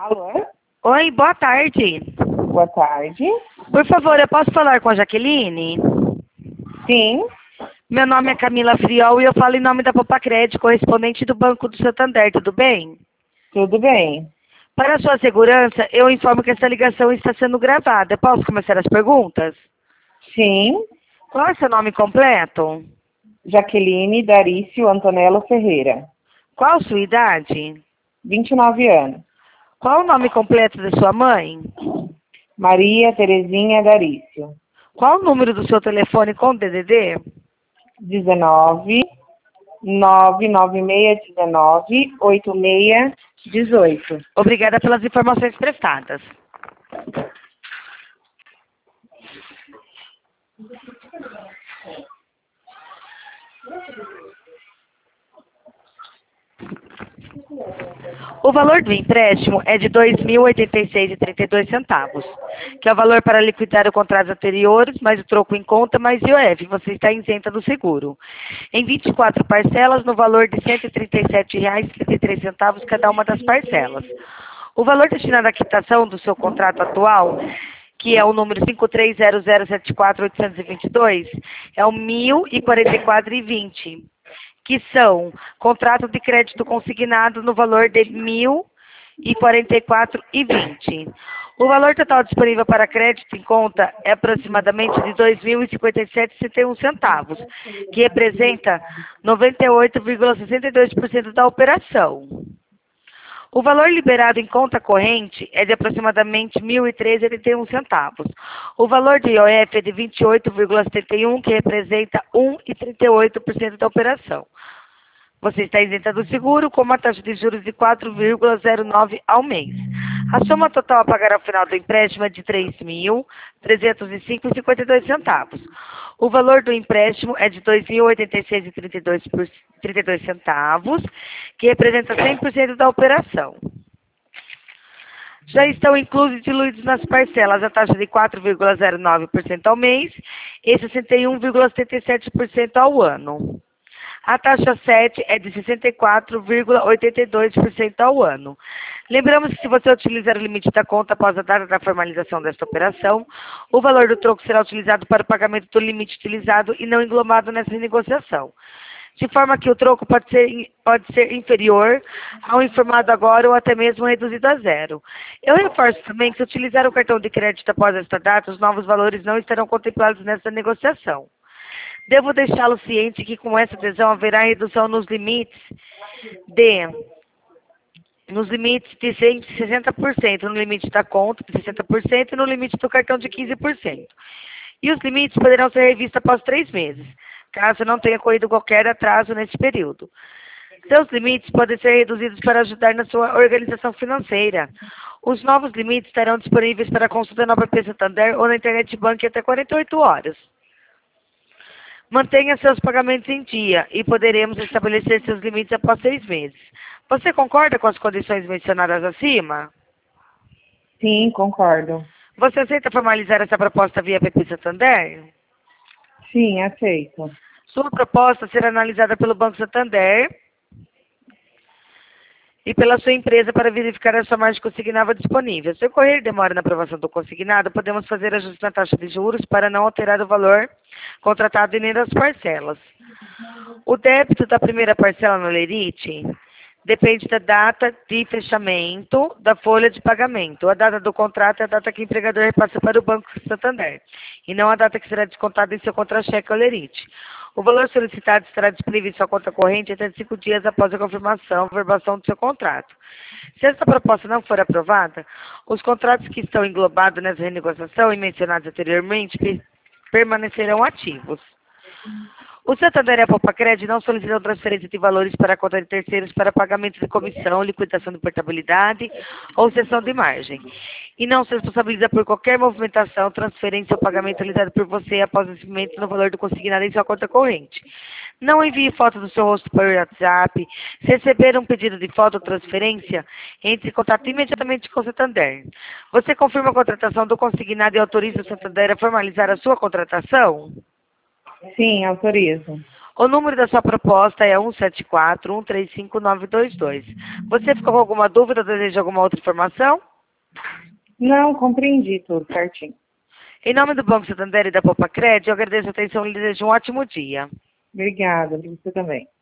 Alô? Oi, boa tarde. Boa tarde. Por favor, eu posso falar com a Jaqueline? Sim, Meu nome é Camila Friol e eu falo em nome da Popacred, correspondente do Banco do Santander, tudo bem? tudo bem. Para a sua segurança, eu informo que essa ligação está sendo gravada. Posso começar as perguntas? Sim, Qual é seu nome completo? Jaqueline Darício Antonello Ferreira, Qual a sua idade? 29 anos. Qual o nome completo da sua mãe? Maria Terezinha Darício, Qual o número do seu telefone com DDD? 19 99619 8618. Obrigada pelas informações prestadas. O valor do empréstimo é de R$ 2.086,32, que é o valor para liquidar o contrato anterior, mais o troco em conta, mais IOF. Você está isenta do seguro. Em 24 parcelas, no valor de R$ 137,33 cada uma das parcelas. O valor destinado à quitação do seu contrato atual, que é o número 530074.822, é o R$ 1.044,20. Que são contrato de crédito consignado no valor de R$ 1.044,20. O valor total disponível para crédito em conta é aproximadamente de R$ 2.057,61, que representa 98,62% da operação. O valor liberado em conta corrente é de aproximadamente R$ 1.013,81. O valor de IOF é de 28,71, que representa 1,38% da operação. Você está isenta do seguro com uma taxa de juros de 4,09 ao mês. A soma total a pagar ao final do empréstimo é de R$ 3.305,52. O valor do empréstimo é de R$ 2.086,32, que representa 100% da operação. Já estão inclusos e diluídos nas parcelas a taxa de 4,09% ao mês e 61,77% ao ano. A taxa 7 é de 64,82% ao ano. Lembramos que se você utilizar o limite da conta após a data da formalização desta operação, o valor do troco será utilizado para o pagamento do limite utilizado e não englobado nessa negociação. De forma que o troco pode ser inferior ao informado agora ou até mesmo reduzido a zero. Eu reforço também que se utilizar o cartão de crédito após esta data, os novos valores não estarão contemplados nessa negociação. Devo deixá-lo ciente que com essa adesão haverá redução nos limites de 60%, no limite da conta de 60% e no limite do cartão de 15%. E os limites poderão ser revistos após 3 meses, caso não tenha ocorrido qualquer atraso nesse período. Seus limites podem ser reduzidos para ajudar na sua organização financeira. Os novos limites estarão disponíveis para consulta no app Santander ou na Internet Bank até 48 horas. Mantenha seus pagamentos em dia e poderemos estabelecer seus limites após 6 meses. Você concorda com as condições mencionadas acima? Sim, concordo. Você aceita formalizar essa proposta via app Santander? Sim, aceito. Sua proposta será analisada pelo Banco Santander e pela sua empresa para verificar a sua margem consignada disponível. Se ocorrer demora na aprovação do consignado, podemos fazer ajuste na taxa de juros para não alterar o valor contratado e nem das parcelas. O débito da primeira parcela no Lerite depende da data de fechamento da folha de pagamento. A data do contrato é a data que o empregador repassa para o Banco Santander, e não a data que será descontada em seu contra-cheque ao Lerite. O valor solicitado estará disponível em sua conta corrente até 5 dias após a confirmação ou verbação do seu contrato. Se essa proposta não for aprovada, os contratos que estão englobados nessa renegociação e mencionados anteriormente permanecerão ativos. O Santander e a Popacred não solicitam transferência de valores para a conta de terceiros para pagamento de comissão, liquidação de portabilidade ou cessão de margem. E não se responsabiliza por qualquer movimentação, transferência ou pagamento realizado por você após o recebimento no valor do consignado em sua conta corrente. Não envie foto do seu rosto por WhatsApp. Se receber um pedido de foto ou transferência, entre em contato imediatamente com o Santander. Você confirma a contratação do consignado e autoriza o Santander a formalizar a sua contratação? Sim, autorizo. O número da sua proposta é 174-135-922. Você ficou com alguma dúvida ou deseja alguma outra informação? Não, compreendi tudo certinho. Em nome do Banco Santander e da Poupa Crédito, eu agradeço a atenção e lhe desejo um ótimo dia. Obrigada, você também.